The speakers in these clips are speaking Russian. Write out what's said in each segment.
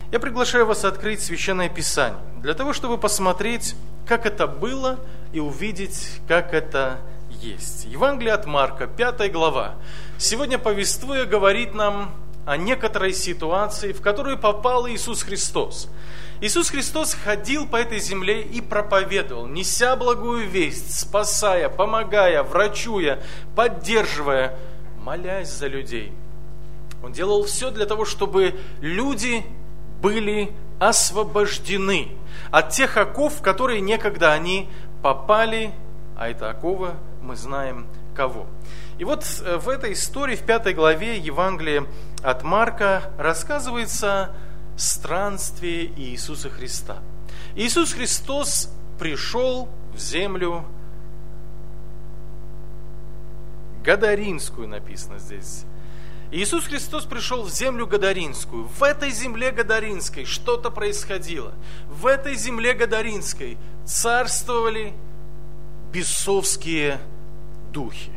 Я приглашаю вас открыть Священное Писание, для того, чтобы посмотреть, как это было, и увидеть, как это есть. Евангелие от Марка, 5 глава. Сегодня, повествуя, говорит нам о некоторой ситуации, в которую попал Иисус Христос. Иисус Христос ходил по этой земле и проповедовал, неся благую весть, спасая, помогая, врачуя, поддерживая, молясь за людей. Он делал все для того, чтобы люди были освобождены от тех оков, в которые некогда они попали, а это оковы мы знаем кого. И вот в этой истории, в 5 главе Евангелия от Марка, рассказывается странствие Иисуса Христа. Иисус Христос пришел в землю Гадаринскую, написано здесь. Иисус Христос пришел в землю Гадаринскую. В этой земле Гадаринской что-то происходило. В этой земле Гадаринской царствовали бесовские духи.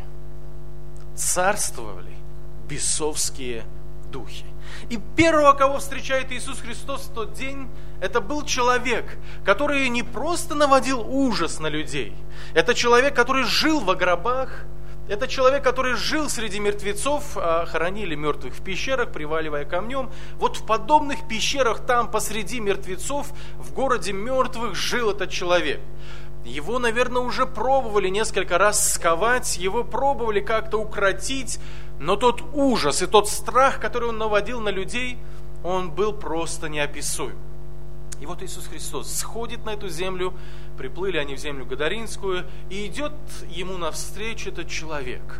Царствовали бесовские духи. И первого, кого встречает Иисус Христос в тот день, это был человек, который не просто наводил ужас на людей. Это человек, который жил во гробах. Это человек, который жил среди мертвецов, хоронили мертвых в пещерах, приваливая камнем. Вот в подобных пещерах, там посреди мертвецов, в городе мертвых жил этот человек. Его, наверное, уже пробовали несколько раз сковать, его пробовали как-то укротить, но тот ужас и тот страх, который он наводил на людей, он был просто неописуем. И вот Иисус Христос сходит на эту землю, приплыли они в землю Гадаринскую, и идет ему навстречу этот человек.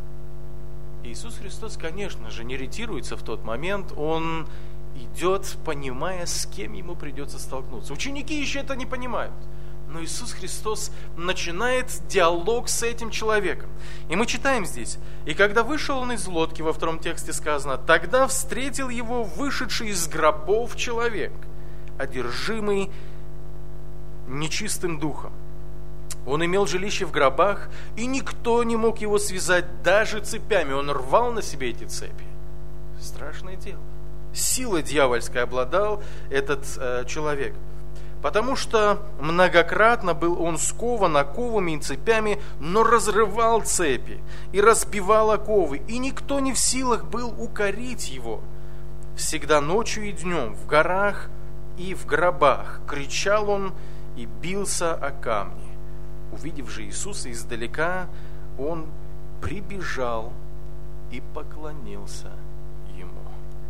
Иисус Христос, конечно же, не ретируется в тот момент, он идет, понимая, с кем ему придется столкнуться. Ученики еще это не понимают. Но Иисус Христос начинает диалог с этим человеком. И мы читаем здесь: «И когда вышел он из лодки», во втором тексте сказано, «тогда встретил его вышедший из гробов человек, одержимый нечистым духом. Он имел жилище в гробах, и никто не мог его связать даже цепями. Он рвал на себе эти цепи». Страшное дело. Силой дьявольской обладал этот человек. Потому что многократно был он скован оковами и цепями, но разрывал цепи и разбивал оковы, и никто не в силах был укорить его. Всегда ночью и днем в горах и в гробах кричал он и бился о камни. Увидев же Иисуса издалека, он прибежал и поклонился ему.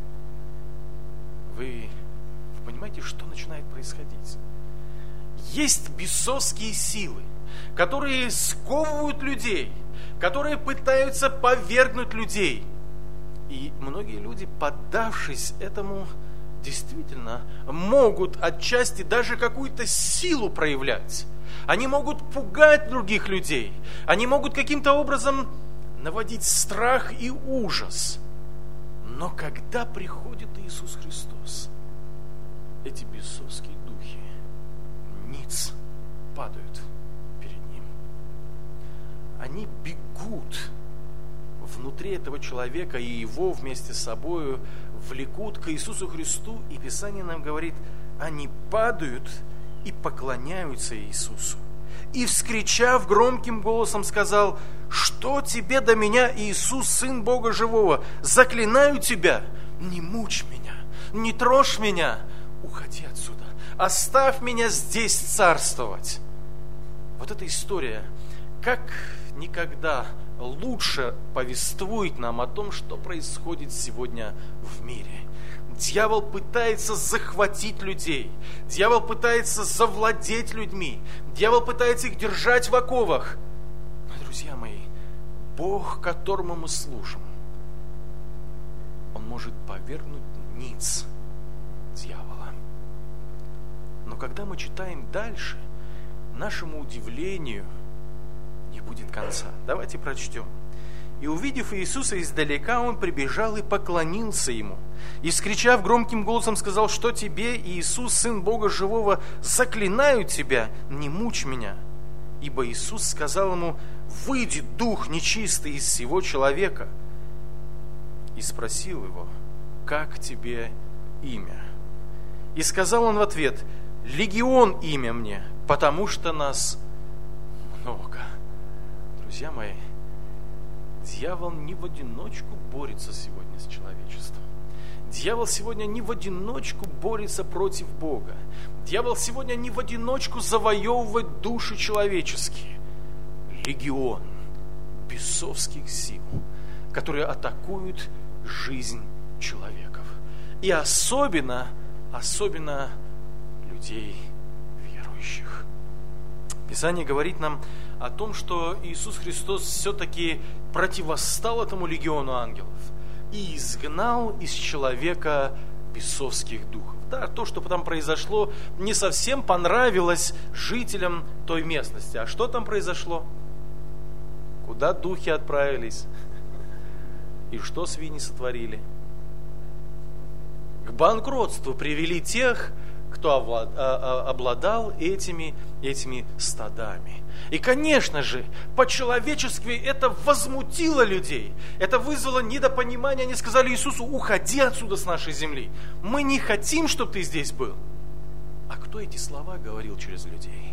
Вы понимаете, что начинает происходить? Есть бесовские силы, которые сковывают людей, которые пытаются повергнуть людей. И многие люди, поддавшись этому, действительно могут отчасти даже какую-то силу проявлять. Они могут пугать других людей. Они могут каким-то образом наводить страх и ужас. Но когда приходит Иисус Христос, эти бесовские духи ниц падают перед Ним. Они бегут внутри этого человека и его вместе с собой влекут к Иисусу Христу. И Писание нам говорит, они падают и поклоняются Иисусу. И, вскричав громким голосом, сказал: «Что тебе до меня, Иисус, Сын Бога Живого? Заклинаю тебя, не мучь меня, не трожь меня, уходи отсюда, оставь меня здесь царствовать». Вот эта история, как никогда лучше повествует нам о том, что происходит сегодня в мире. Дьявол пытается захватить людей. Дьявол пытается завладеть людьми. Дьявол пытается их держать в оковах. Но, друзья мои, Бог, которому мы служим, Он может повергнуть ниц дьявола. Но когда мы читаем дальше, нашему удивлению не будет конца. Давайте прочтем. «И, увидев Иисуса издалека, он прибежал и поклонился ему. И, вскричав громким голосом, сказал: что тебе, Иисус, Сын Бога Живого, заклинаю тебя, не мучь меня. Ибо Иисус сказал ему: выйди, дух нечистый из сего человека. И спросил его: как тебе имя? И сказал он в ответ: «Легион имя мне, потому что нас много». Друзья мои, дьявол не в одиночку борется сегодня с человечеством. Дьявол сегодня не в одиночку борется против Бога. Дьявол сегодня не в одиночку завоевывает души человеческие. Легион бесовских сил, которые атакуют жизнь человеков. И особенно людей верующих. Писание говорит нам о том, что Иисус Христос все-таки противостал этому легиону ангелов и изгнал из человека бесовских духов. Да, то, что там произошло, не совсем понравилось жителям той местности. А что там произошло? Куда духи отправились? И что свиньи сотворили? К банкротству привели тех, кто обладал этими стадами. И, конечно же, по-человечески это возмутило людей. Это вызвало недопонимание. Они сказали Иисусу: уходи отсюда с нашей земли. Мы не хотим, чтобы ты здесь был. А кто эти слова говорил через людей?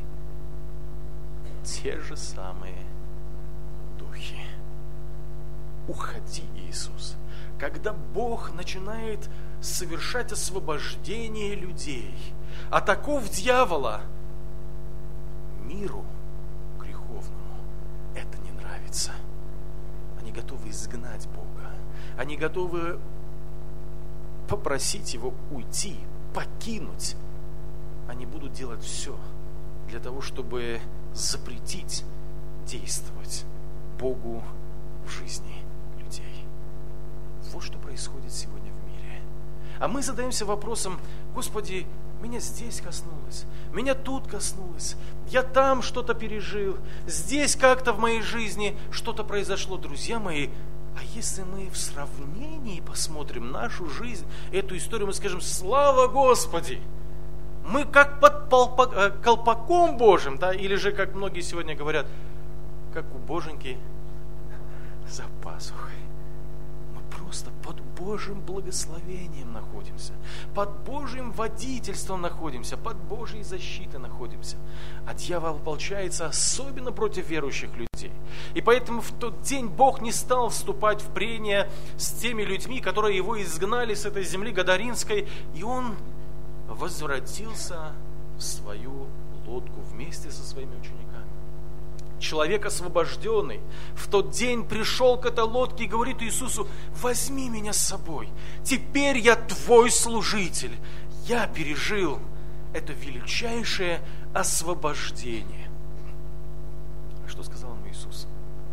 Те же самые духи. Уходи, Иисус. Когда Бог начинает совершать освобождение людей от оков дьявола, миру греховному это не нравится. Они готовы изгнать Бога. Они готовы попросить Его уйти, покинуть. Они будут делать все для того, чтобы запретить действовать Богу в жизни людей. Вот что происходит сегодня в мире. А мы задаемся вопросом: Господи, меня здесь коснулось, меня тут коснулось, я там что-то пережил, здесь как-то в моей жизни что-то произошло. Друзья мои, а если мы в сравнении посмотрим нашу жизнь, эту историю, мы скажем: слава Господи! Мы как под колпаком Божьим, да, или же, как многие сегодня говорят, как у Боженьки за пазухой. Просто под Божьим благословением находимся, под Божьим водительством находимся, под Божьей защитой находимся. А дьявол ополчается особенно против верующих людей. И поэтому в тот день Бог не стал вступать в прения с теми людьми, которые его изгнали с этой земли Гадаринской, и он возвратился в свою лодку вместе со своими учениками. Человек освобожденный в тот день пришел к этой лодке и говорит Иисусу: возьми меня с собой, теперь я твой служитель. Я пережил это величайшее освобождение. Что сказал ему Иисус?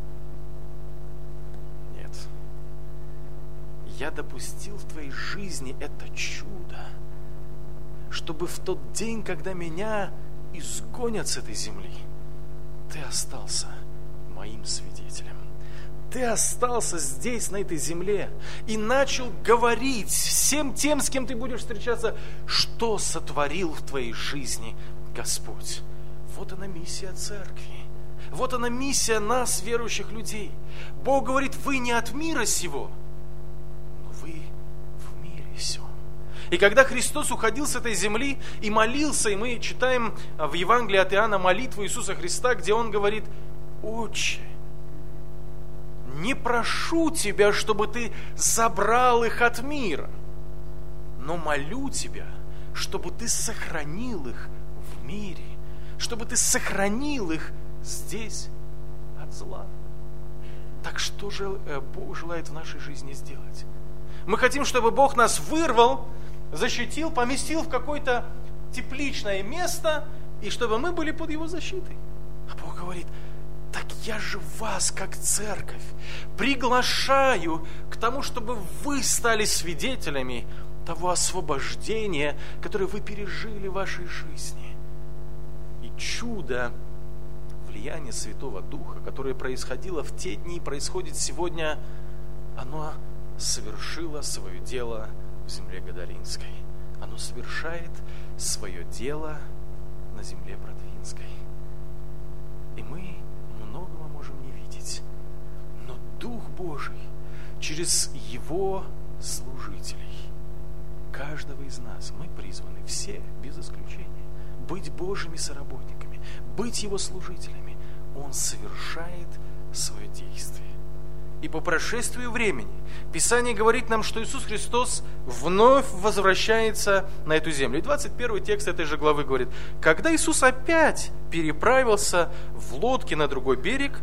Нет. Я допустил в твоей жизни это чудо, чтобы в тот день, когда меня изгонят с этой земли, ты остался моим свидетелем. Ты остался здесь, на этой земле, и начал говорить всем тем, с кем ты будешь встречаться, что сотворил в твоей жизни Господь. Вот она миссия церкви. Вот она миссия нас, верующих людей. Бог говорит: вы не от мира сего, но вы в мире сем. И когда Христос уходил с этой земли и молился, и мы читаем в Евангелии от Иоанна молитву Иисуса Христа, где Он говорит: Отче, не прошу Тебя, чтобы Ты забрал их от мира, но молю Тебя, чтобы Ты сохранил их в мире, чтобы Ты сохранил их здесь от зла. Так что же Бог желает в нашей жизни сделать? Мы хотим, чтобы Бог нас вырвал, защитил, поместил в какое-то тепличное место, и чтобы мы были под Его защитой. А Бог говорит: так я же вас, как церковь, приглашаю к тому, чтобы вы стали свидетелями того освобождения, которое вы пережили в вашей жизни. И чудо влияния Святого Духа, которое происходило в те дни, происходит сегодня, оно совершило свое дело в земле Гадаринской. Оно совершает свое дело на земле Протвинской. И мы многого можем не видеть. Но Дух Божий через Его служителей, каждого из нас, мы призваны все все, без исключения, быть Божьими соработниками, быть Его служителями, Он совершает свое действие. И по прошествию времени Писание говорит нам, что Иисус Христос вновь возвращается на эту землю. И 21 текст этой же главы говорит: когда Иисус опять переправился в лодке на другой берег,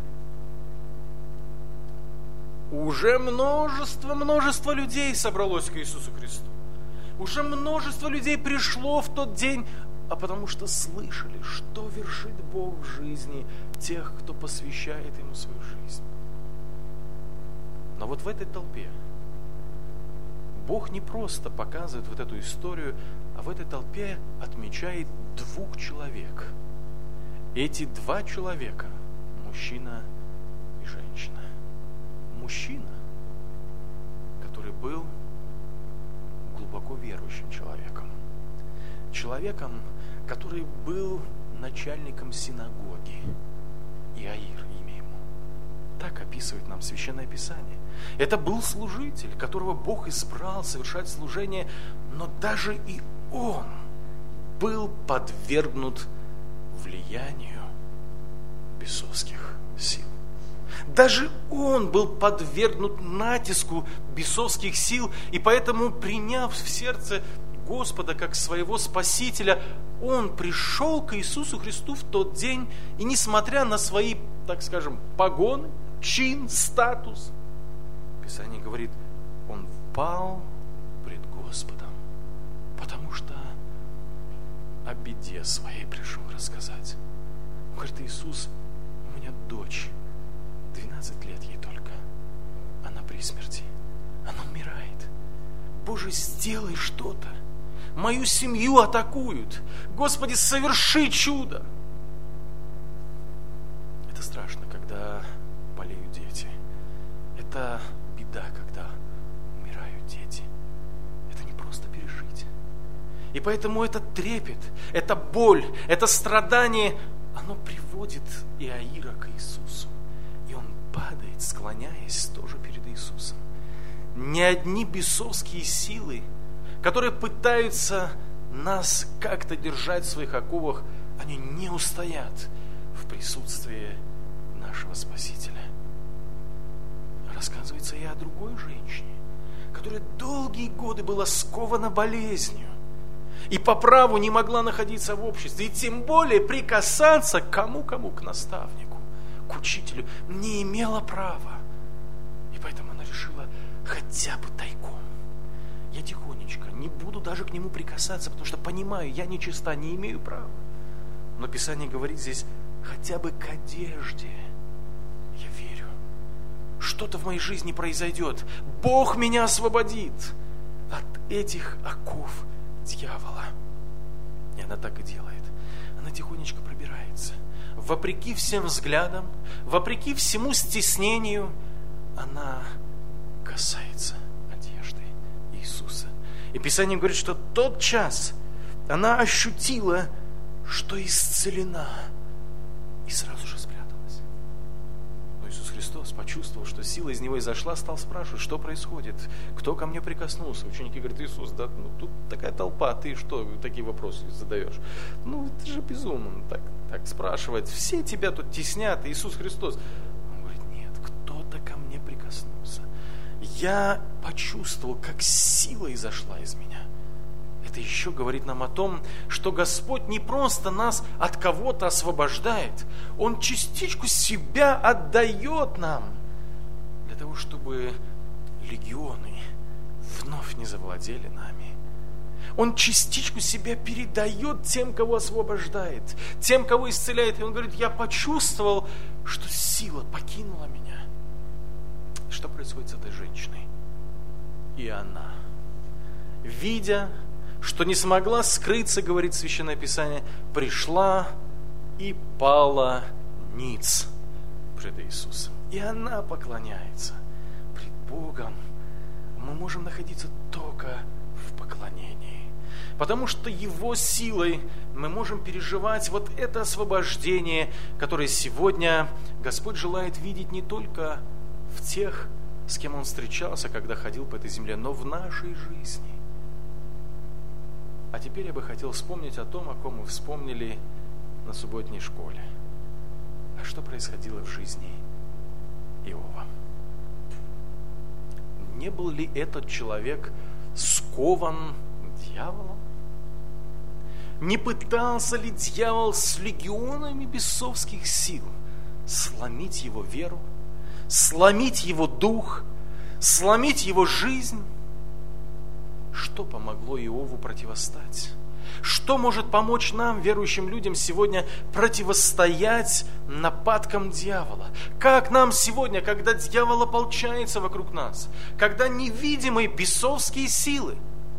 уже множество людей собралось к Иисусу Христу. Уже множество людей пришло в тот день, а потому что слышали, что вершит Бог в жизни тех, кто посвящает Ему свою жизнь. Но вот в этой толпе Бог не просто показывает вот эту историю, а в этой толпе отмечает двух человек. Эти два человека – мужчина и женщина. Мужчина, который был глубоко верующим человеком. Человеком, который был начальником синагоги. Иаир имя ему. Так описывает нам Священное Писание. Это был служитель, которого Бог избрал совершать служение, но даже и он был подвергнут влиянию бесовских сил. Даже он был подвергнут натиску бесовских сил, и поэтому, приняв в сердце Господа как своего Спасителя, он пришел к Иисусу Христу в тот день, и несмотря на свои, так скажем, погоны, чин, статус, Писание говорит, он пал пред Господом, потому что о беде своей пришел рассказать. Он говорит: Иисус, у меня дочь, 12 лет ей только, она при смерти, она умирает. Боже, сделай что-то. Мою семью атакуют. Господи, соверши чудо. Это страшно, когда болеют дети. Это беда, когда умирают дети. Это не просто пережить. И поэтому этот трепет, эта боль, это страдание, оно приводит Иаира к Иисусу. И он падает, склоняясь тоже перед Иисусом. Ни одни бесовские силы, которые пытаются нас как-то держать в своих оковах, они не устоят в присутствии нашего Спасителя. Рассказывается и о другой женщине, которая долгие годы была скована болезнью и по праву не могла находиться в обществе, и тем более прикасаться к кому, к наставнику, к учителю, не имела права. И поэтому она решила хотя бы тайком. Я тихонечко, не буду даже к нему прикасаться, потому что понимаю, я нечиста, не имею права. Но Писание говорит здесь, хотя бы к одежде я верю. Что-то в моей жизни произойдет. Бог меня освободит от этих оков дьявола. И она так и делает. Она тихонечко пробирается. Вопреки всем взглядам, вопреки всему стеснению, она касается одежды Иисуса. И Писание говорит, что тотчас она ощутила, что исцелена, и сразу же спряталась. Но Иисус Христос почувствовал, что сила из него изошла, стал спрашивать, что происходит, кто ко мне прикоснулся. Ученики говорят: Иисус, да, тут такая толпа, ты что такие вопросы задаешь? Это же безумно так спрашивать. Все тебя тут теснят, Иисус Христос. Он говорит: нет, кто-то ко мне прикоснулся. Я почувствовал, как сила изошла из меня. Это еще говорит нам о том, что Господь не просто нас от кого-то освобождает, Он частичку себя отдает нам, для того, чтобы легионы вновь не завладели нами. Он частичку себя передает тем, кого освобождает, тем, кого исцеляет. И Он говорит: я почувствовал, что сила покинула меня. Что происходит с этой женщиной? И она, видя, что не смогла скрыться, говорит Священное Писание, пришла и пала ниц пред Иисусом. И она поклоняется. Пред Богом мы можем находиться только в поклонении. Потому что Его силой мы можем переживать вот это освобождение, которое сегодня Господь желает видеть не только в тех, с кем Он встречался, когда ходил по этой земле, но в нашей жизни. А теперь я бы хотел вспомнить о том, о ком мы вспомнили на субботней школе. А что происходило в жизни Иова? Не был ли этот человек скован дьяволом? Не пытался ли дьявол с легионами бесовских сил сломить его веру, сломить его дух, сломить его жизнь? Что помогло Иову противостать? Что может помочь нам, верующим людям, сегодня противостоять нападкам дьявола? Как нам сегодня, когда дьявол ополчается вокруг нас, когда невидимые бесовские силы?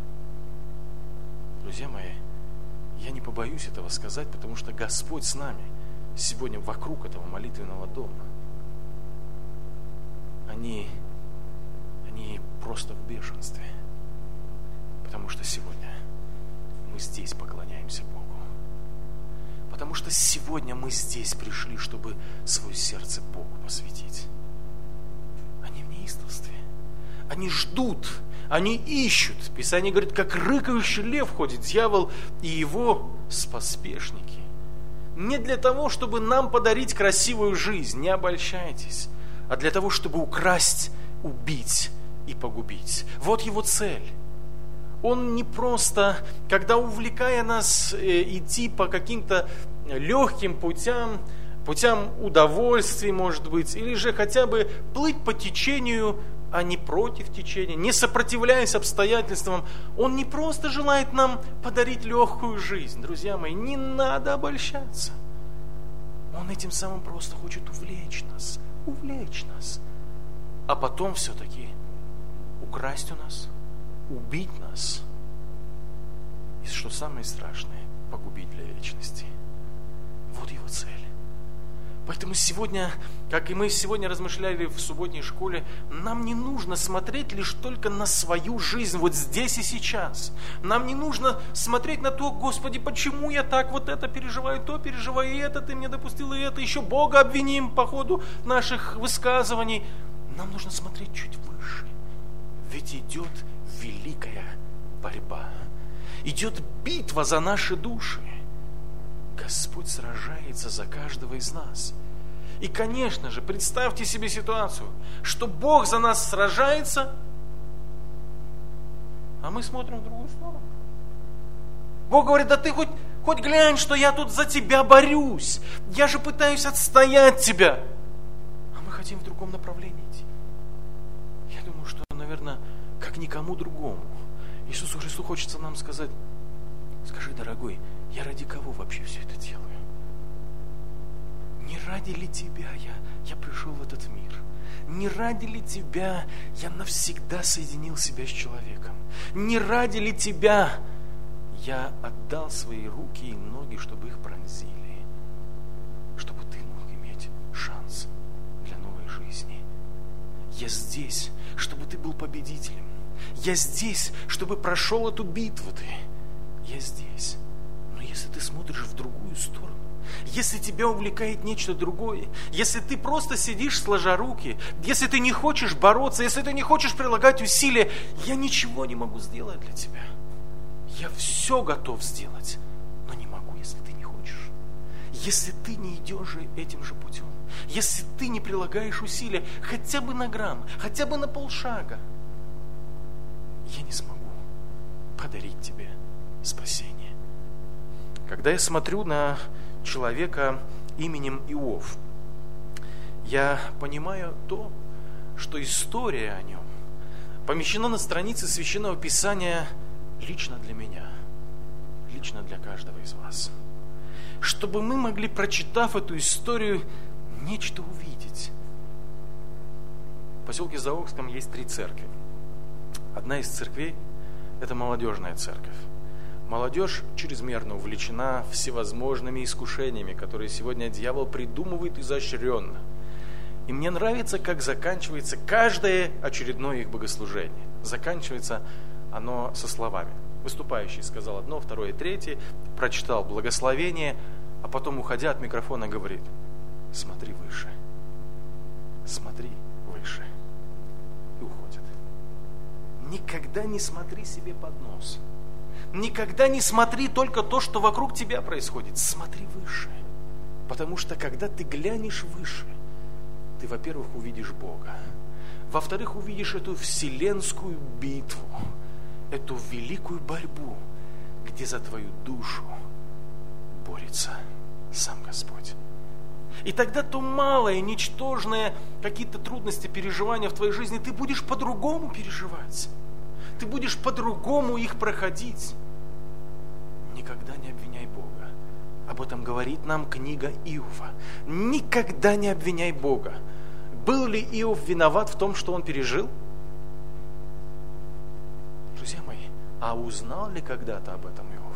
Друзья мои, я не побоюсь этого сказать, потому что Господь с нами сегодня вокруг этого молитвенного дома. Они просто в бешенстве, потому что сегодня мы здесь поклоняемся Богу. Потому что сегодня мы здесь пришли, чтобы свое сердце Богу посвятить. Они в неистовстве. Они ждут, они ищут. Писание говорит, как рыкающий лев ходит дьявол и его споспешники. Не для того, чтобы нам подарить красивую жизнь, не обольщайтесь, а для того, чтобы украсть, убить и погубить. Вот его цель. Он не просто, когда увлекая нас идти по каким-то легким путям удовольствий, может быть, или же хотя бы плыть по течению, а не против течения, не сопротивляясь обстоятельствам, он не просто желает нам подарить легкую жизнь. Друзья мои, не надо обольщаться. Он этим самым просто хочет увлечь нас, а потом все-таки украсть у нас, убить нас и, что самое страшное, погубить для вечности. Вот его цель. Поэтому сегодня, как и мы сегодня размышляли в субботней школе, нам не нужно смотреть лишь только на свою жизнь вот здесь и сейчас. Нам не нужно смотреть на то, Господи, почему я так вот это переживаю, то переживаю, и это ты мне допустил, и это еще Бога обвиним по ходу наших высказываний. Нам нужно смотреть чуть выше. Ведь идет великая борьба. Идет битва за наши души. Господь сражается за каждого из нас. И, конечно же, представьте себе ситуацию, что Бог за нас сражается, а мы смотрим в другую сторону. Бог говорит, да ты хоть глянь, что я тут за тебя борюсь. Я же пытаюсь отстоять тебя. А мы хотим в другом направлении идти. Я думаю, что, наверное, как никому другому, Иисусу Христу хочется нам сказать, скажи, дорогой, я ради кого вообще все это делаю? Не ради ли тебя я пришел в этот мир? Не ради ли тебя я навсегда соединил себя с человеком? Не ради ли тебя я отдал свои руки и ноги, чтобы их пронзили? Чтобы ты мог иметь шанс для новой жизни. Я здесь, чтобы ты был победителем. Я здесь, чтобы прошел эту битву ты. Я здесь. Но если ты смотришь в другую сторону, если тебя увлекает нечто другое, если ты просто сидишь сложа руки, если ты не хочешь бороться, если ты не хочешь прилагать усилия, я ничего не могу сделать для тебя. Я все готов сделать, но не могу, если ты не хочешь. Если ты не идешь же этим же путем, если ты не прилагаешь усилия хотя бы на грамм, хотя бы на полшага, я не смогу подарить тебе спасение. Когда я смотрю на человека именем Иов, я понимаю то, что история о нем помещена на странице Священного Писания лично для меня, лично для каждого из вас. Чтобы мы могли, прочитав эту историю, нечто увидеть. В поселке Заокском есть 3 церкви. Одна из церквей – это молодежная церковь. Молодежь чрезмерно увлечена всевозможными искушениями, которые сегодня дьявол придумывает изощренно. И мне нравится, как заканчивается каждое очередное их богослужение. Заканчивается оно со словами. Выступающий сказал одно, второе, третье, прочитал благословение, а потом, уходя от микрофона, говорит: смотри выше, смотри выше. И уходит. Никогда не смотри себе под нос. Никогда не смотри только то, что вокруг тебя происходит. Смотри выше. Потому что когда ты глянешь выше, ты, во-первых, увидишь Бога. Во-вторых, увидишь эту вселенскую битву, эту великую борьбу, где за твою душу борется сам Господь. И тогда то малое, ничтожное, какие-то трудности, переживания в твоей жизни, ты будешь по-другому переживать. Ты будешь по-другому их проходить. Никогда не обвиняй Бога. Об этом говорит нам книга Иова. Никогда не обвиняй Бога. Был ли Иов виноват в том, что он пережил? Друзья мои, а узнал ли когда-то об этом Иов?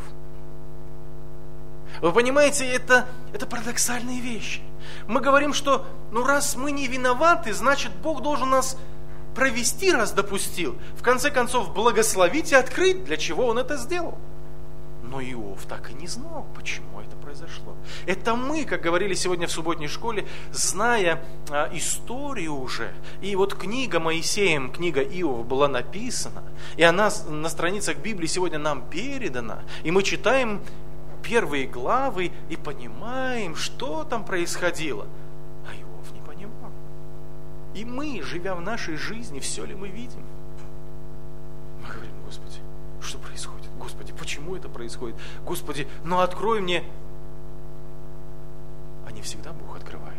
Вы понимаете, это парадоксальные вещи. Мы говорим, что раз мы не виноваты, значит Бог должен нас провести, раз допустил. В конце концов, благословить и открыть, для чего Он это сделал. Но Иов так и не знал, почему это произошло. Это мы, как говорили сегодня в субботней школе, зная историю уже, и вот книга Моисеем, книга Иова была написана, и она на страницах Библии сегодня нам передана, и мы читаем первые главы и понимаем, что там происходило. А Иов не понимал. И мы, живя в нашей жизни, все ли мы видим? Мы говорим: Господи, что происходит? Господи, почему это происходит? Господи, открой мне. А не всегда Бог открывает.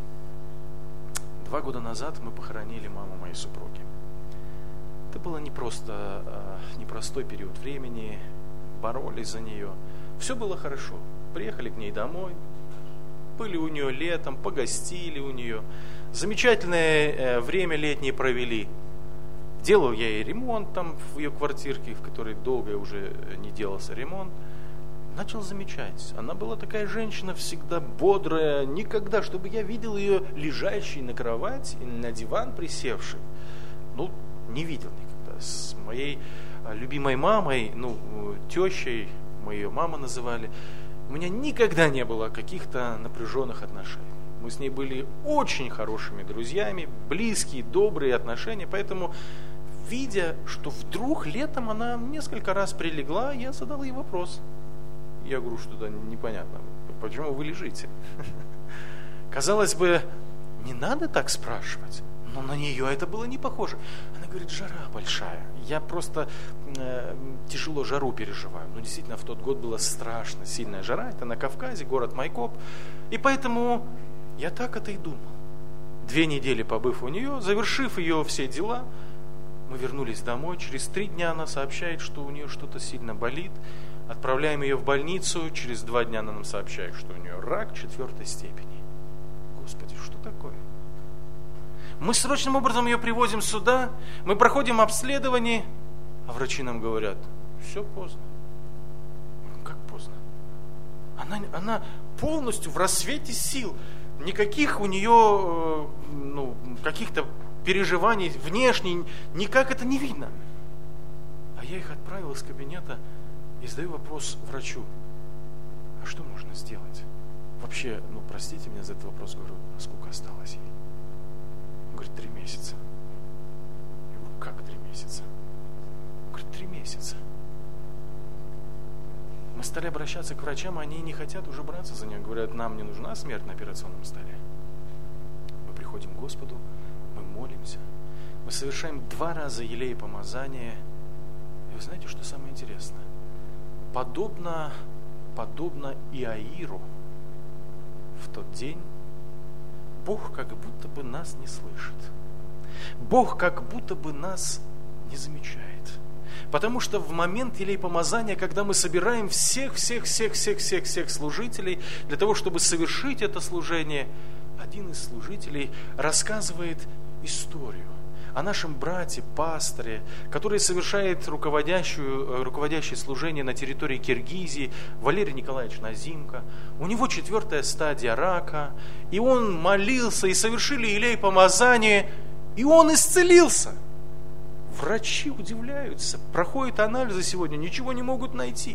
2 года назад мы похоронили маму моей супруги. Это было непростой период времени, боролись за нее. Все было хорошо. Приехали к ней домой, были у нее летом, погостили у нее. Замечательное время летнее провели. Делал я ей ремонт там в ее квартирке, в которой долго уже не делался ремонт. Начал замечать. Она была такая женщина, всегда бодрая, никогда, чтобы я видел ее лежащей на кровать или на диван присевшей. Не видел никогда. С моей любимой мамой, тещей, мы ее мама называли, у меня никогда не было каких-то напряженных отношений. Мы с ней были очень хорошими друзьями, близкие, добрые отношения, поэтому, видя, что вдруг летом она несколько раз прилегла, я задал ей вопрос. Я говорю: что-то непонятно, почему вы лежите? Казалось бы, не надо так спрашивать, но на нее это было не похоже. Она говорит: жара большая, я просто тяжело жару переживаю. Действительно, в тот год была страшно сильная жара, это на Кавказе, город Майкоп, и поэтому я так это и думал. 2 недели побыв у нее, завершив ее все дела, мы вернулись домой. Через 3 дня она сообщает, что у нее что-то сильно болит. Отправляем ее в больницу. Через 2 дня она нам сообщает, что у нее рак 4 степени. Господи, что такое? Мы срочным образом ее привозим сюда. Мы проходим обследование, а врачи нам говорят: все поздно. Как поздно? Она полностью в рассвете сил. Никаких у нее каких-то переживаний внешних, никак это не видно. А я их отправил из кабинета и задаю вопрос врачу: а что можно сделать? Вообще, простите меня за этот вопрос, говорю, сколько осталось ей? Он говорит: 3 месяца. Я говорю: как 3 месяца? Он говорит: 3 месяца. Мы стали обращаться к врачам, они не хотят уже браться за нее. Говорят: нам не нужна смерть на операционном столе. Мы приходим к Господу, мы молимся, мы совершаем 2 раза елеепомазание. И вы знаете, что самое интересное? Подобно Иаиру в тот день Бог как будто бы нас не слышит. Бог как будто бы нас не замечает. Потому что в момент елеепомазания, когда мы собираем всех служителей для того, чтобы совершить это служение, один из служителей рассказывает историю о нашем брате, пасторе, который совершает руководящее служение на территории Киргизии, Валерий Николаевич Назимко. У него 4-я стадия рака, и он молился, и совершили елеепомазание, и он исцелился. Врачи удивляются, проходят анализы сегодня, ничего не могут найти.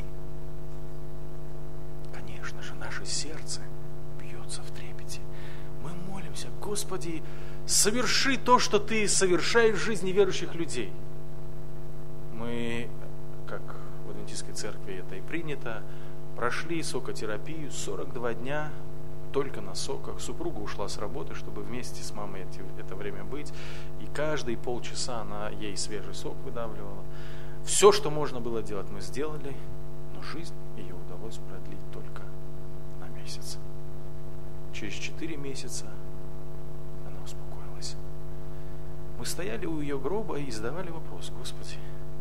Конечно же, наше сердце бьется в трепете. Мы молимся: Господи, соверши то, что Ты совершаешь в жизни верующих людей. Мы, как в адвентистской церкви это и принято. Прошли сокотерапию 42 дня, только на соках. Супруга ушла с работы, чтобы вместе с мамой это время быть. И каждые полчаса она ей свежий сок выдавливала. Все, что можно было делать, мы сделали, но жизнь ее удалось продлить только на месяц. Через 4 месяца она успокоилась. Мы стояли у ее гроба и задавали вопрос: Господи,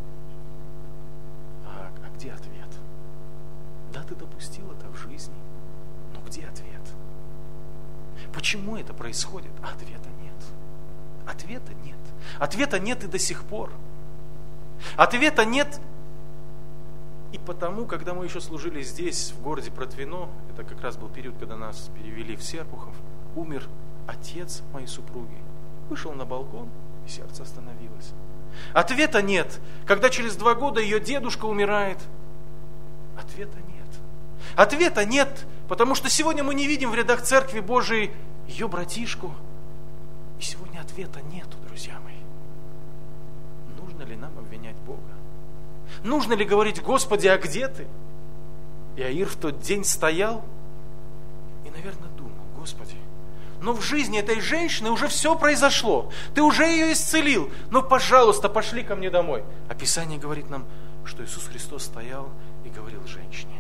а где ответ? Да, ты допустил это в жизни, но где ответ? Почему это происходит? Ответа нет. Ответа нет. Ответа нет и до сих пор. Ответа нет и потому, когда мы еще служили здесь, в городе Протвино, это как раз был период, когда нас перевели в Серпухов, умер отец моей супруги. Вышел на балкон, и сердце остановилось. Ответа нет, когда через 2 года ее дедушка умирает. Ответа нет. Ответа нет, потому что сегодня мы не видим в рядах Церкви Божией ее братишку. И сегодня ответа нету, друзья мои. Нужно ли нам обвинять Бога? Нужно ли говорить: Господи, а где ты? И Иаир в тот день стоял и, наверное, думал: Господи, но в жизни этой женщины уже все произошло. Ты уже ее исцелил. Ну, пожалуйста, пошли ко мне домой. А Писание говорит нам, что Иисус Христос стоял и говорил женщине: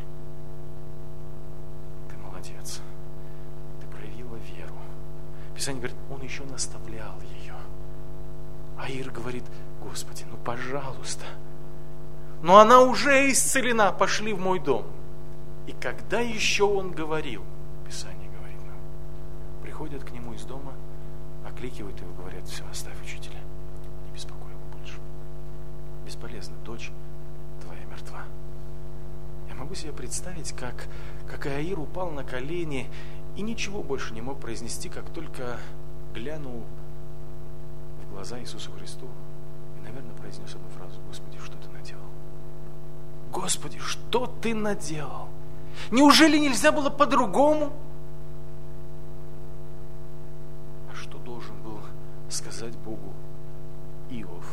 ты молодец, ты проявила веру. Писание говорит, Он еще наставлял ее. А Иаир говорит: Господи, ну пожалуйста. Но она уже исцелена, пошли в мой дом. И когда еще он говорил, Писание говорит нам, приходят к нему из дома, окликивают его, говорят: все, оставь учителя, не беспокой его больше. Бесполезно, дочь твоя мертва. Я могу себе представить, как Иаир упал на колени и ничего больше не мог произнести, как только глянул в глаза Иисусу Христу и, наверное, произнес одну фразу: Господи, что ты наделал? Господи, что ты наделал? Неужели нельзя было по-другому? А что должен был сказать Богу Иов?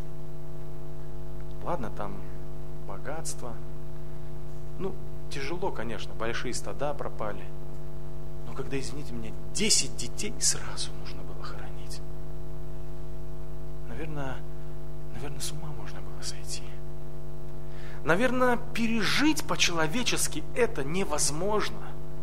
Ладно, там богатство. Ну, тяжело, конечно, большие стада пропали. Но когда, извините меня, 10 детей сразу нужно было хоронить. Наверное, с ума можно было сойти. Наверное, пережить по-человечески это невозможно.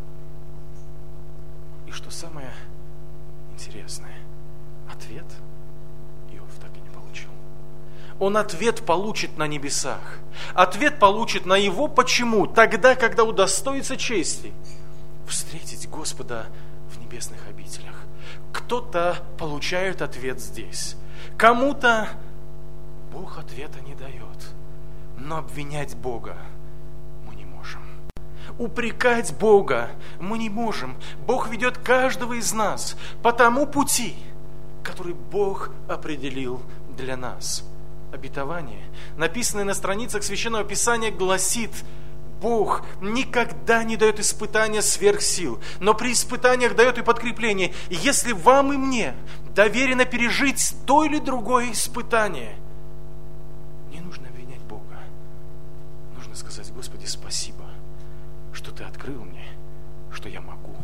И что самое интересное, ответ Иов так и не получил. Он ответ получит на небесах. Ответ получит на его почему, тогда, когда удостоится чести встретить Господа в небесных обителях. Кто-то получает ответ здесь. Кому-то Бог ответа не дает. Но обвинять Бога мы не можем. Упрекать Бога мы не можем. Бог ведет каждого из нас по тому пути, который Бог определил для нас. Обетование, написанное на страницах Священного Писания, гласит: Бог никогда не дает испытания сверх сил, но при испытаниях дает и подкрепление. И если вам и мне доверено пережить то или другое испытание, не нужно обвинять Бога. Нужно сказать: Господи, спасибо, что Ты открыл мне, что я могу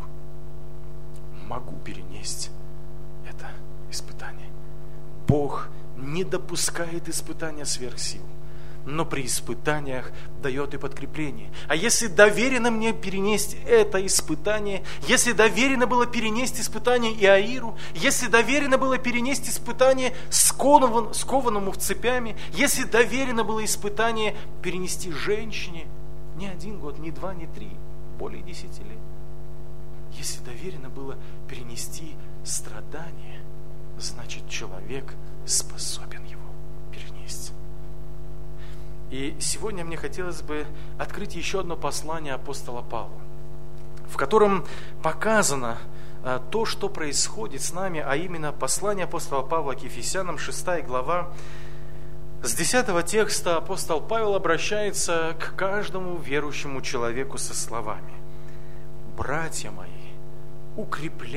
перенести это испытание. Бог не допускает испытания сверх сил, но при испытаниях дает и подкрепление. А если доверено мне перенести это испытание, если доверено было перенести испытание Иаиру, если доверено было перенести испытание скованному в цепями, если доверено было испытание перенести женщине не 1 год, не 2, не 3, более 10 лет, если доверено было перенести страдание, значит, человек способен его перенести. И сегодня мне хотелось бы открыть еще одно послание апостола Павла, в котором показано то, что происходит с нами, а именно послание апостола Павла к Ефесянам, 6 глава. С 10 текста апостол Павел обращается к каждому верующему человеку со словами: «Братья мои,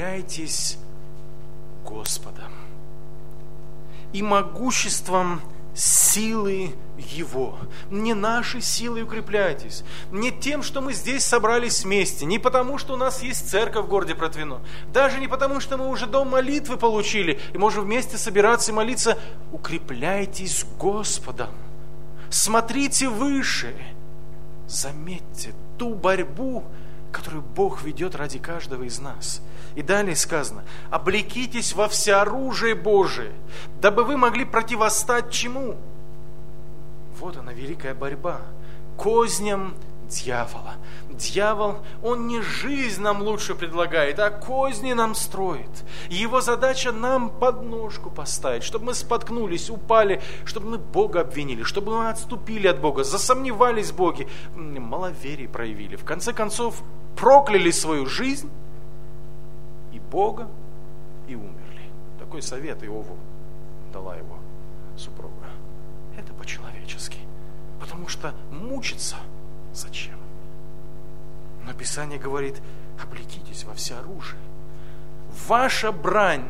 укрепляйтесь Господом и могуществом силы Его. Не нашей силой укрепляйтесь, не тем, что мы здесь собрались вместе, не потому, что у нас есть церковь в городе Протвино, даже не потому, что мы уже дом молитвы получили и можем вместе собираться и молиться. Укрепляйтесь Господом, смотрите выше, заметьте ту борьбу, которую Бог ведет ради каждого из нас. И далее сказано: облекитесь во всеоружие Божие, дабы вы могли противостать чему? Вот она, великая борьба, козням дьявола. Дьявол, он не жизнь нам лучше предлагает, а козни нам строит. Его задача нам подножку поставить, чтобы мы споткнулись, упали, чтобы мы Бога обвинили, чтобы мы отступили от Бога, засомневались в Боге, маловерие проявили. В конце концов, прокляли свою жизнь и Бога, и умерли. Такой совет Иову дала его супруга. Это по-человечески. Потому что мучиться зачем? Но Писание говорит: облекитесь во всеоружие. Ваша брань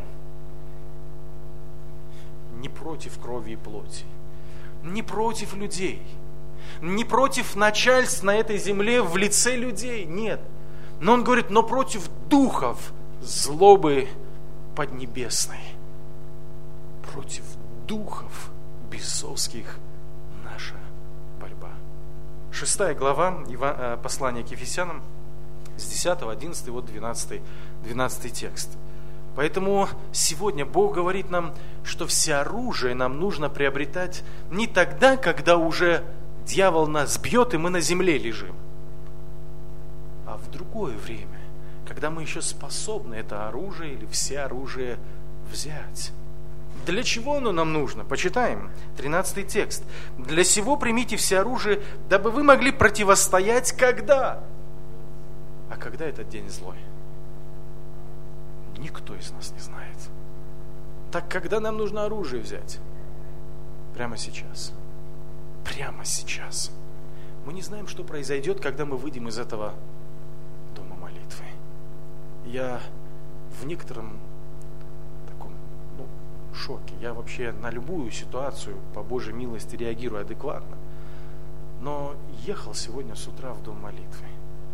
не против крови и плоти, не против людей, не против начальств на этой земле в лице людей, нет. Но он говорит: но против духов злобы поднебесной, против духов бесовских наша борьба. 6 глава послания к Ефесянам, с 10, 11, вот 12 текст. Поэтому сегодня Бог говорит нам, что всеоружие нам нужно приобретать не тогда, когда уже дьявол нас бьет, и мы на земле лежим, а в другое время, когда мы еще способны это оружие или все оружие взять. Для чего оно нам нужно? Почитаем 13 текст. «Для сего примите все оружие, дабы вы могли противостоять когда?» А когда этот день злой? Никто из нас не знает. Так когда нам нужно оружие взять? Прямо сейчас. Прямо сейчас. Мы не знаем, что произойдет, когда мы выйдем из этого дома молитвы. Я в некотором таком шоке. Я вообще на любую ситуацию по Божьей милости реагирую адекватно. Но ехал сегодня с утра в дом молитвы.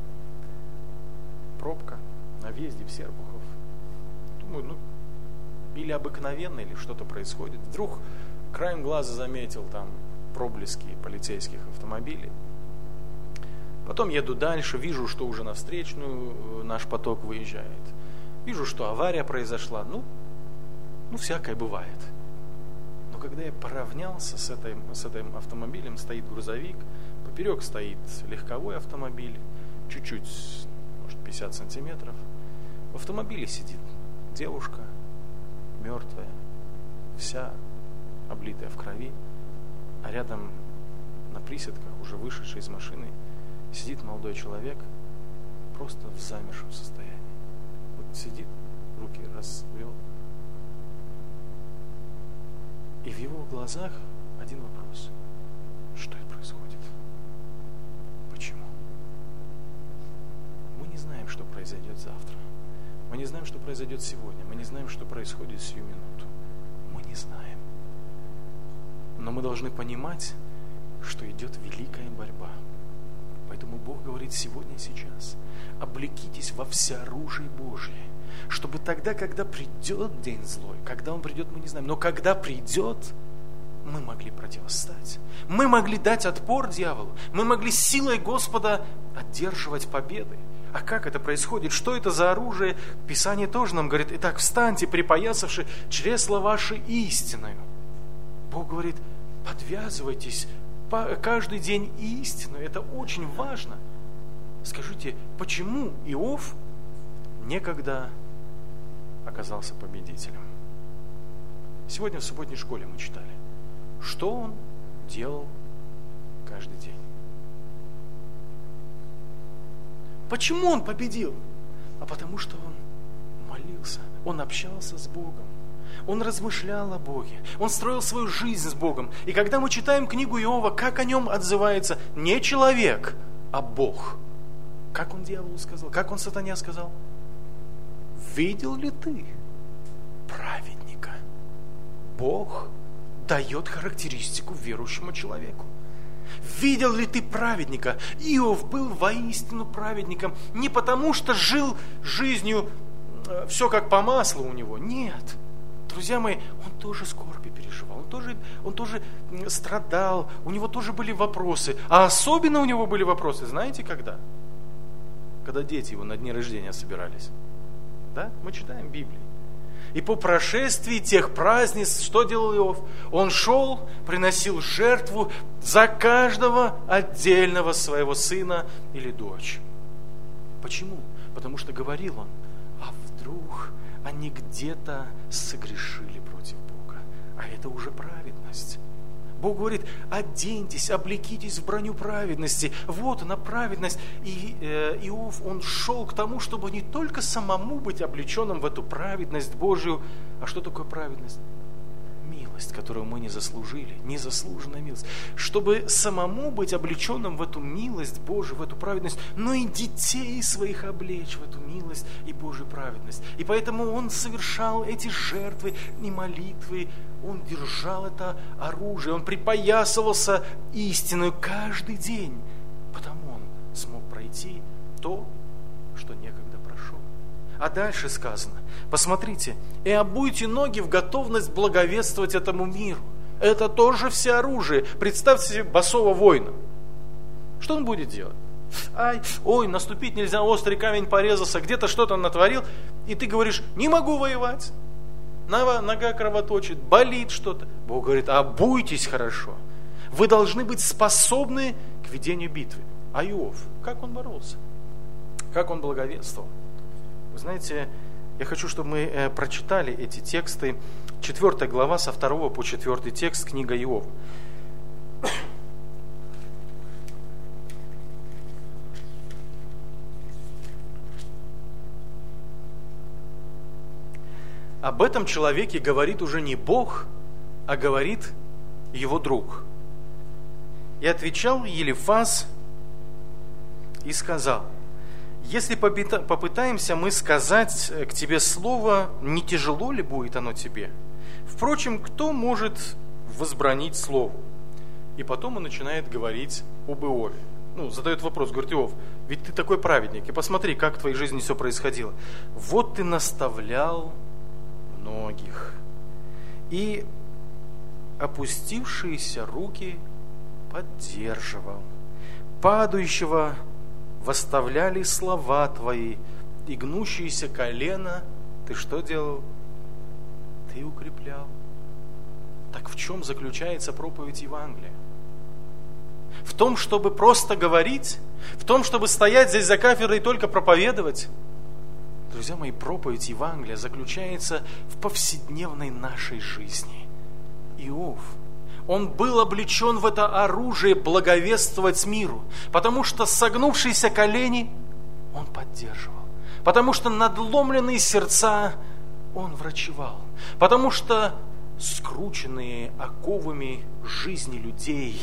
Пробка на въезде в Серпухов. Думаю, или обыкновенно, или что-то происходит. Вдруг краем глаза заметил там проблески полицейских автомобилей. Потом еду дальше, вижу, что уже на встречную наш поток выезжает. Вижу, что авария произошла. Всякое бывает. Но когда я поравнялся с этим автомобилем, стоит грузовик, поперек стоит легковой автомобиль, чуть-чуть, может, 50 сантиметров. В автомобиле сидит девушка, мертвая, вся облитая в крови, а рядом на приседках, уже вышедший из машины, сидит молодой человек, просто в замершем состоянии. Вот сидит, руки развел. И в его глазах один вопрос: что это происходит? Почему? Мы не знаем, что произойдет завтра. Мы не знаем, что произойдет сегодня. Мы не знаем, что происходит сию минуту. Мы не знаем. Но мы должны понимать, что идет великая борьба. Поэтому Бог говорит сегодня и сейчас: облекитесь во всеоружие Божие, чтобы тогда, когда придет день злой, когда он придет, мы не знаем, но когда придет, мы могли противостать. Мы могли дать отпор дьяволу. Мы могли силой Господа одерживать победы. А как это происходит? Что это за оружие? Писание тоже нам говорит: итак, встаньте, припоясавши чресла ваши истиною. Бог говорит: подвязывайтесь каждый день истину. Это очень важно. Скажите, почему Иов некогда оказался победителем? Сегодня в субботней школе мы читали, что он делал каждый день. Почему он победил? А потому что он молился, он общался с Богом, он размышлял о Боге, он строил свою жизнь с Богом. И когда мы читаем книгу Иова, как о нем отзывается не человек, а Бог? Как он дьяволу сказал? Как он сатане сказал? Видел ли ты праведника? Бог дает характеристику верующему человеку. Видел ли ты праведника? Иов был воистину праведником не потому, что жил жизнью все как по маслу у него. Нет. Друзья мои, он тоже скорби переживал, он тоже страдал, у него тоже были вопросы. А особенно у него были вопросы, знаете, когда? Когда дети его на дне рождения собирались. Да? Мы читаем в Библии. И по прошествии тех празднеств, что делал Иов? Он шел, приносил жертву за каждого отдельного своего сына или дочь. Почему? Потому что говорил он, а вдруг они где-то согрешили против Бога. А это уже праведность. Бог говорит, оденьтесь, облекитесь в броню праведности. Вот она праведность. И Иов, он шел к тому, чтобы не только самому быть облеченным в эту праведность Божию. А что такое праведность? Милость, которую мы не заслужили, незаслуженная милость. Чтобы самому быть облеченным в эту милость Божию, в эту праведность, но и детей своих облечь в эту милость и Божью праведность. И поэтому он совершал эти жертвы и молитвы, он держал это оружие, он припоясывался истиною каждый день, потому он смог пройти то, что некогда прошел. А дальше сказано, посмотрите, и обуйте ноги в готовность благовествовать этому миру. Это тоже все оружие. Представьте себе босого воина. Что он будет делать? Ой, наступить нельзя, острый камень порезался, где-то что-то натворил, и ты говоришь, не могу воевать. Нога кровоточит, болит что-то. Бог говорит, обуйтесь хорошо. Вы должны быть способны к ведению битвы. А Иов, как он боролся? Как он благовествовал? Вы знаете, я хочу, чтобы мы прочитали эти тексты. 4 глава, со 2 по 4 текст, книга Иова. Об этом человеке говорит уже не Бог, а говорит его друг. И отвечал Елифаз и сказал, если попытаемся мы сказать к тебе слово, не тяжело ли будет оно тебе? Впрочем, кто может возбранить слову? И потом он начинает говорить об Иове. Задает вопрос, говорит, Иов, ведь ты такой праведник, и посмотри, как в твоей жизни все происходило. Вот ты наставлял многих, и опустившиеся руки поддерживал, падающего восставляли слова твои, и гнущиеся колено ты что делал? Ты укреплял. Так в чем заключается проповедь Евангелия? В том, чтобы просто говорить? В том, чтобы стоять здесь за кафедрой и только проповедовать? Друзья мои, проповедь Евангелия заключается в повседневной нашей жизни. Иов, он был облечен в это оружие благовествовать миру, потому что согнувшиеся колени он поддерживал, потому что надломленные сердца он врачевал, потому что скрученные оковами жизни людей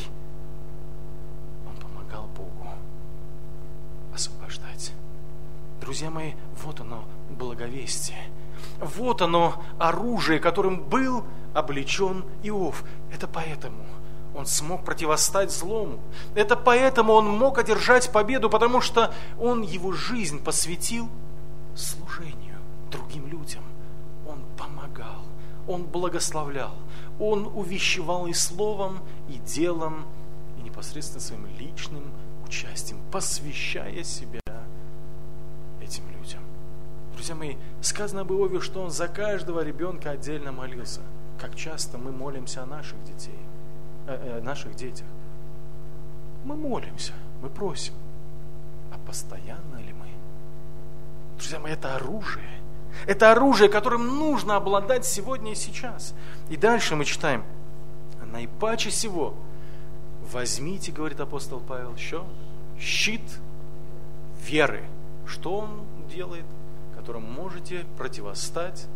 он помогал Богу освобождать. Друзья мои, вот оно благовестие. Вот оно оружие, которым был облечен Иов. Это поэтому он смог противостать злому. Это поэтому он мог одержать победу, потому что он его жизнь посвятил служению другим людям. Он помогал, он благословлял, он увещевал и словом, и делом, и непосредственно своим личным участием, посвящая себя этим людям. Друзья мои, сказано об Иове, что он за каждого ребенка отдельно молился. Как часто мы молимся о наших детях. Мы молимся, мы просим. А постоянно ли мы? Друзья мои, это оружие. Это оружие, которым нужно обладать сегодня и сейчас. И дальше мы читаем. Наипаче сего возьмите, говорит апостол Павел, еще щит веры. Что он делает? Которым можете противостать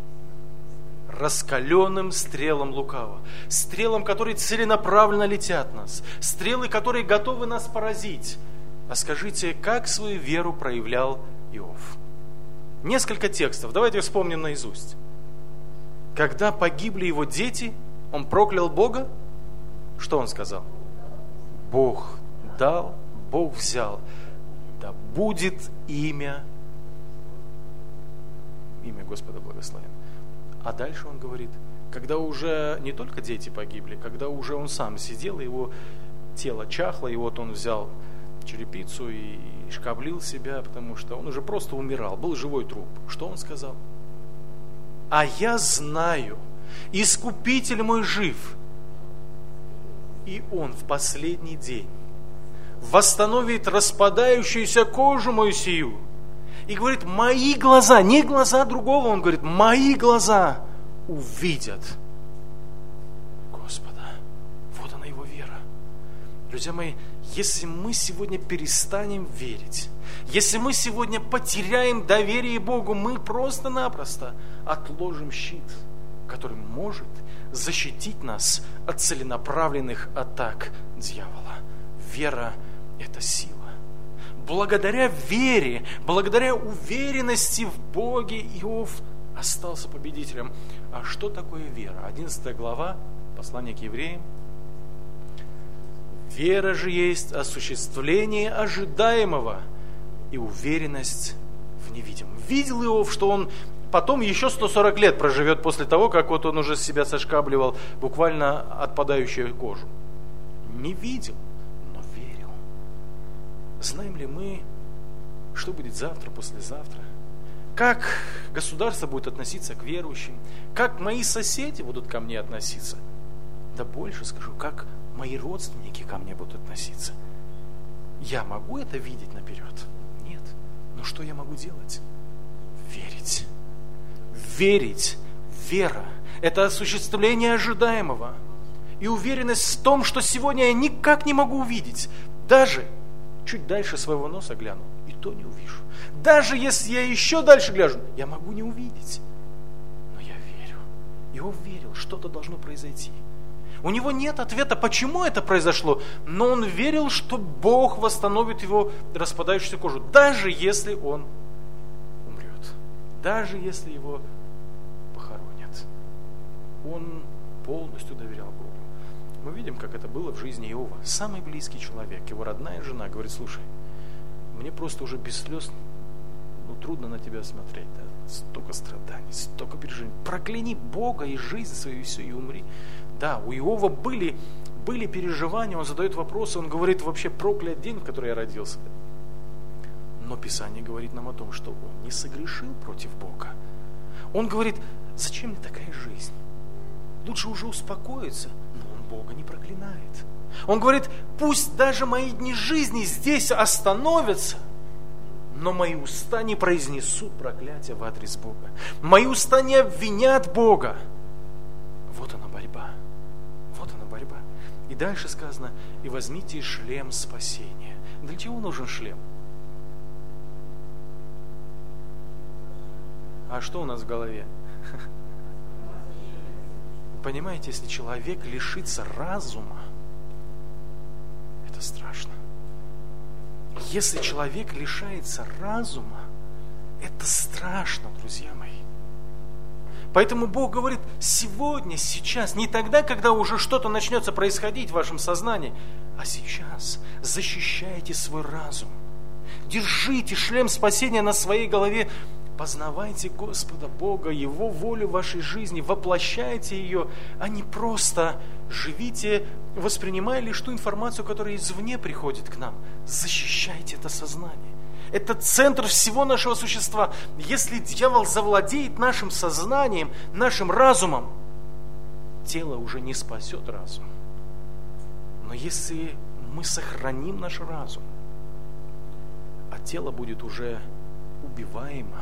раскаленным стрелам лукавого. Стрелам, которые целенаправленно летят нас. Стрелы, которые готовы нас поразить. А скажите, как свою веру проявлял Иов? Несколько текстов. Давайте вспомним наизусть. Когда погибли его дети, Он проклял Бога? Что он сказал? Бог дал, Бог взял. Да будет имя Господа благословен. А дальше он говорит, когда уже не только дети погибли, когда уже он сам сидел, его тело чахло, и вот он взял черепицу и шкаблил себя, потому что он уже просто умирал, был живой труп. Что он сказал? А я знаю, Искупитель мой жив, и он в последний день восстановит распадающуюся кожу мою сию. И говорит, мои глаза, не глаза другого, он говорит, мои глаза увидят Господа. Вот она его вера. Друзья мои, если мы сегодня перестанем верить, если мы сегодня потеряем доверие Богу, мы просто-напросто отложим щит, который может защитить нас от целенаправленных атак дьявола. Вера – это сила. Благодаря вере, благодаря уверенности в Боге Иов остался победителем. А что такое вера? 11 глава, послание к евреям. Вера же есть осуществление ожидаемого и уверенность в невидимом. Видел Иов, что он потом еще 140 лет проживет после того, как вот он уже себя сошкабливал буквально отпадающую кожу? Не видел. Знаем ли мы, что будет завтра, послезавтра? Как государство будет относиться к верующим? Как мои соседи будут ко мне относиться? Да больше скажу, как мои родственники ко мне будут относиться. Я могу это видеть наперед? Нет. Но что я могу делать? Верить. Верить. Вера. Это осуществление ожидаемого. И уверенность в том, что сегодня я никак не могу увидеть. Даже чуть дальше своего носа гляну, и то не увижу. Даже если я еще дальше гляжу, я могу не увидеть. Но я верю. Иов верил, что-то должно произойти. У него нет ответа, почему это произошло, но он верил, что Бог восстановит его распадающуюся кожу, даже если он умрет, даже если его похоронят. Он полностью доверял Богу. Мы видим, как это было в жизни Иова. Самый близкий человек, его родная жена, говорит, слушай, мне просто уже без слез трудно на тебя смотреть. Да? Столько страданий, столько переживаний. Прокляни Бога и жизнь свою, и все, и умри. Да, у Иова были переживания, он задает вопросы, он говорит, вообще проклят день, в который я родился. Но Писание говорит нам о том, что он не согрешил против Бога. Он говорит, зачем мне такая жизнь? Лучше уже успокоиться. Бога не проклинает. Он говорит, пусть даже мои дни жизни здесь остановятся, но мои уста не произнесут проклятия в адрес Бога. Мои уста не обвинят Бога. Вот она борьба. Вот она борьба. И дальше сказано, и возьмите шлем спасения. Для чего нужен шлем? А что у нас в голове? Понимаете, если человек лишится разума, это страшно. Если человек лишается разума, это страшно, друзья мои. Поэтому Бог говорит, сегодня, сейчас, не тогда, когда уже что-то начнется происходить в вашем сознании, а сейчас защищайте свой разум. Держите шлем спасения на своей голове. Познавайте Господа Бога, Его волю в вашей жизни, воплощайте ее, а не просто живите, воспринимая лишь ту информацию, которая извне приходит к нам. Защищайте это сознание. Это центр всего нашего существа. Если дьявол завладеет нашим сознанием, нашим разумом, тело уже не спасет разум. Но если мы сохраним наш разум, а тело будет уже убиваемо,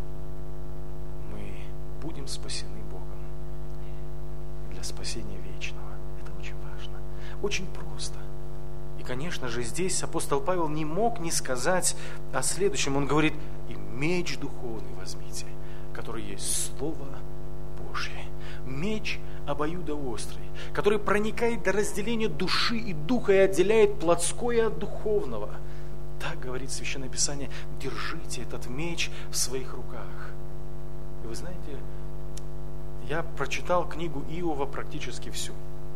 будем спасены Богом для спасения вечного. Это очень важно, очень просто. И, конечно же, здесь апостол Павел не мог не сказать о следующем. Он говорит, и меч духовный возьмите, который есть Слово Божье. Меч обоюдоострый, который проникает до разделения души и духа и отделяет плотское от духовного. Так говорит Священное Писание, держите этот меч в своих руках. И вы знаете, я прочитал книгу Иова практически всю.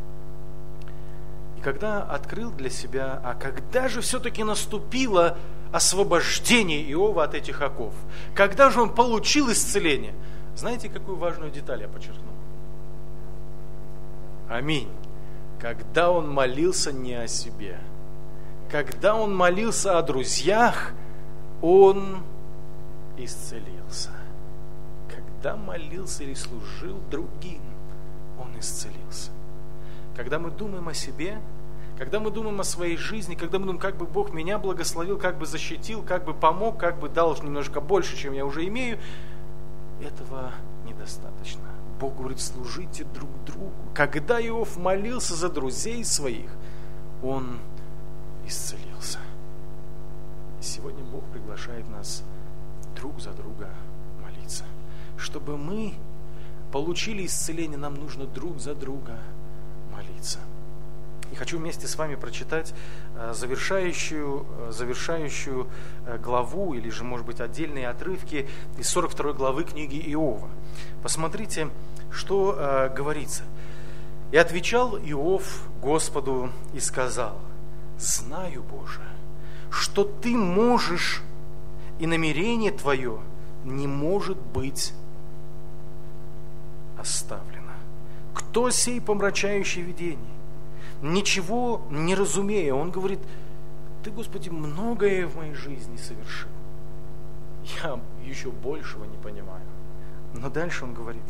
И когда открыл для себя, а когда же все-таки наступило освобождение Иова от этих оков? Когда же он получил исцеление? Знаете, какую важную деталь я подчеркнул? Аминь. Когда он молился не о себе, когда он молился о друзьях, он исцелился. Когда молился или служил другим, он исцелился. Когда мы думаем о себе, когда мы думаем о своей жизни, когда мы думаем, как бы Бог меня благословил, как бы защитил, как бы помог, как бы дал немножко больше, чем я уже имею, этого недостаточно. Бог говорит, служите друг другу. Когда Иов молился за друзей своих, он исцелился. И сегодня Бог приглашает нас друг за друга молиться. Чтобы мы получили исцеление, нам нужно друг за друга молиться. И хочу вместе с вами прочитать завершающую главу, или же, может быть, отдельные отрывки из 42 главы книги Иова. Посмотрите, что говорится. «И отвечал Иов Господу и сказал: знаю, Боже, что Ты можешь, и намерение Твое не может быть оставлено. Кто сей помрачающий видение? Ничего не разумея». Он говорит: Ты, Господи, многое в моей жизни совершил. Я еще большего не понимаю. Но дальше он говорит: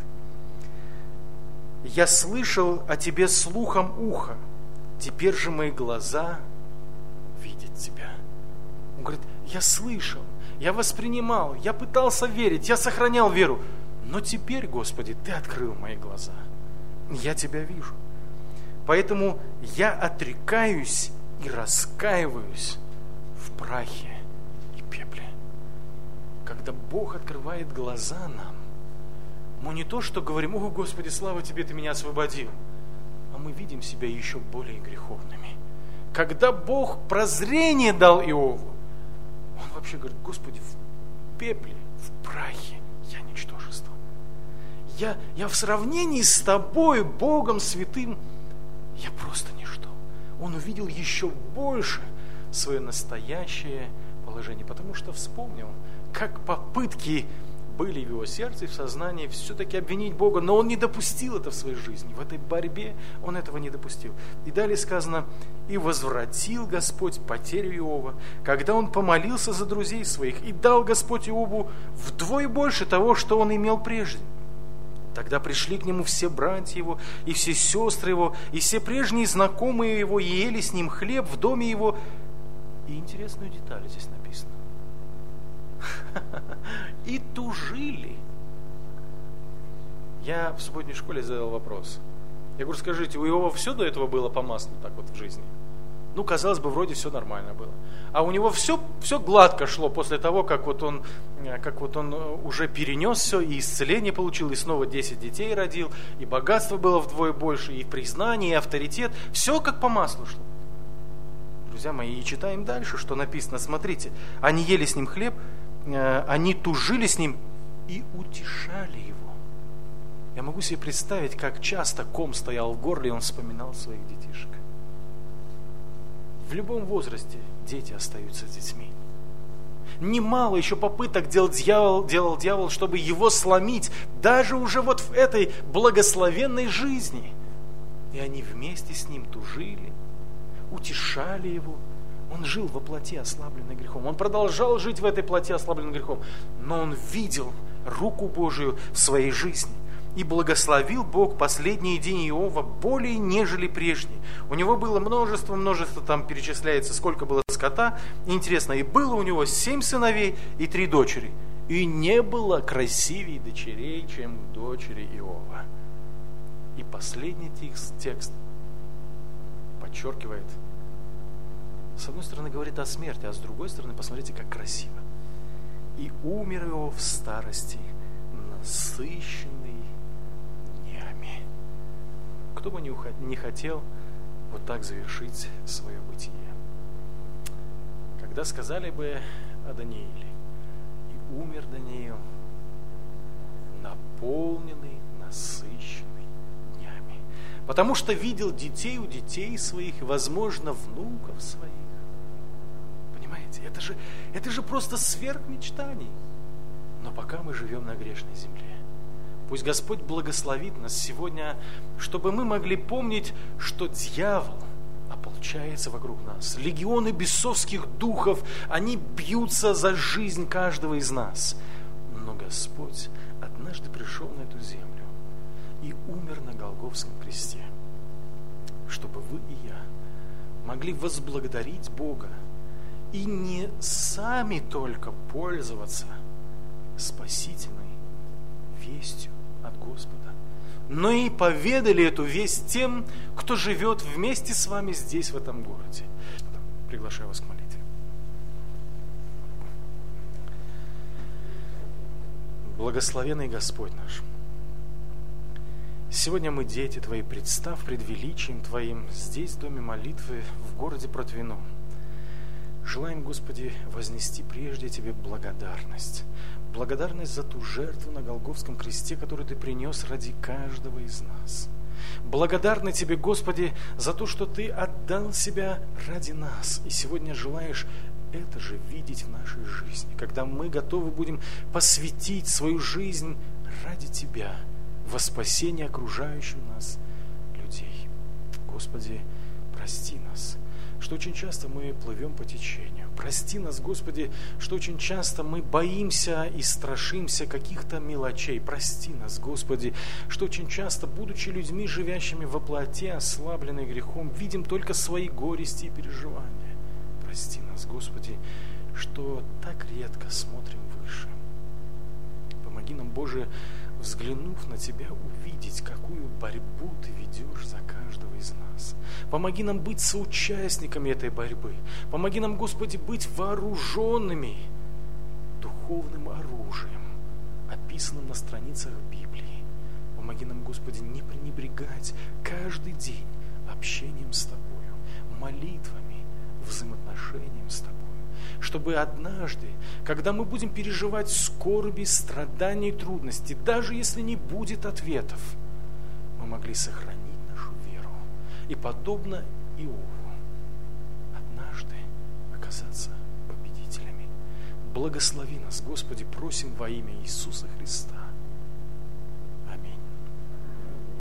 я слышал о Тебе слухом уха, теперь же мои глаза видят Тебя. Он говорит: я слышал, я воспринимал, я пытался верить, я сохранял веру, но теперь, Господи, Ты открыл мои глаза. Я Тебя вижу. Поэтому я отрекаюсь и раскаиваюсь в прахе и пепле. Когда Бог открывает глаза нам, мы не то что говорим: о, Господи, слава Тебе, Ты меня освободил, а мы видим себя еще более греховными. Когда Бог прозрение дал Иову, он вообще говорит: Господи, в пепле, в прахе я ничтожество. Я в сравнении с Тобой, Богом святым, я просто ничто. Он увидел еще больше свое настоящее положение, потому что вспомнил, как попытки были в его сердце и в сознании все-таки обвинить Бога, но он не допустил это в своей жизни. В этой борьбе он этого не допустил. И далее сказано: «И возвратил Господь потерю Иова, когда он помолился за друзей своих, и дал Господь Иову вдвое больше того, что он имел прежде. Тогда пришли к нему все братья его, и все сестры его, и все прежние знакомые его, и ели с ним хлеб в доме его». И интересную деталь здесь написано. И тужили. Я в субботней школе задал вопрос. Я говорю: скажите, у Иова все до этого было по маслу так вот в жизни? Ну, казалось бы, вроде все нормально было. А у него все гладко шло после того, как вот он уже перенес все, и исцеление получил, и снова 10 детей родил, и богатство было вдвое больше, и признание, и авторитет. Все как по маслу шло. Друзья мои, и читаем дальше, что написано. Смотрите, они ели с ним хлеб, они тужили с ним и утешали его. Я могу себе представить, как часто ком стоял в горле, и он вспоминал своих детишек. В любом возрасте дети остаются детьми. Немало еще попыток делал дьявол, чтобы его сломить, даже уже вот в этой благословенной жизни. И они вместе с ним тужили, утешали его. Он жил во плоти, ослабленной грехом. Он продолжал жить в этой плоти, ослабленной грехом. Но он видел руку Божию в своей жизни. И благословил Бог последние дни Иова более, нежели прежние. У него было множество, там перечисляется, сколько было скота. И интересно, и было у него 7 сыновей и 3 дочери. И не было красивее дочерей, чем дочери Иова. И последний текст подчеркивает, с одной стороны говорит о смерти, а с другой стороны, посмотрите, как красиво. И умер Иов в старости, насыщенный днями. Кто бы не хотел вот так завершить свое бытие. Когда сказали бы о Данииле: и умер Даниил, наполненный, насыщенный потому что видел детей у детей своих, и, возможно, внуков своих. Понимаете, это же просто сверх мечтаний. Но пока мы живем на грешной земле, пусть Господь благословит нас сегодня, чтобы мы могли помнить, что дьявол ополчается вокруг нас. Легионы бесовских духов, они бьются за жизнь каждого из нас. Но Господь однажды пришел на эту землю и умер на Голгофском кресте, чтобы вы и я могли возблагодарить Бога и не сами только пользоваться спасительной вестью от Господа, но и поведали эту весть тем, кто живет вместе с вами здесь, в этом городе. Приглашаю вас к молитве. Благословенный Господь наш, сегодня мы, дети Твои, представ пред величием Твоим здесь, в доме молитвы, в городе Протвино. Желаем, Господи, вознести прежде Тебе благодарность. Благодарность за ту жертву на Голгофском кресте, которую Ты принес ради каждого из нас. Благодарны Тебе, Господи, за то, что Ты отдал себя ради нас. И сегодня желаешь это же видеть в нашей жизни, когда мы готовы будем посвятить свою жизнь ради Тебя, во спасение окружающих нас людей. Господи, прости нас, что очень часто мы плывем по течению. Прости нас, Господи, что очень часто мы боимся и страшимся каких-то мелочей. Прости нас, Господи, что очень часто, будучи людьми, живящими во плоти, ослабленные грехом, видим только свои горести и переживания. Прости нас, Господи, что так редко смотрим выше. Помоги нам, Боже, взглянув на Тебя, увидеть, какую борьбу Ты ведешь за каждого из нас. Помоги нам быть соучастниками этой борьбы. Помоги нам, Господи, быть вооруженными духовным оружием, описанным на страницах Библии. Помоги нам, Господи, не пренебрегать каждый день общением с Тобою, молитвами, взаимоотношением с Тобой. Чтобы однажды, когда мы будем переживать скорби, страдания и трудности, даже если не будет ответов, мы могли сохранить нашу веру и, подобно Иову, однажды оказаться победителями. Благослови нас, Господи, просим во имя Иисуса Христа.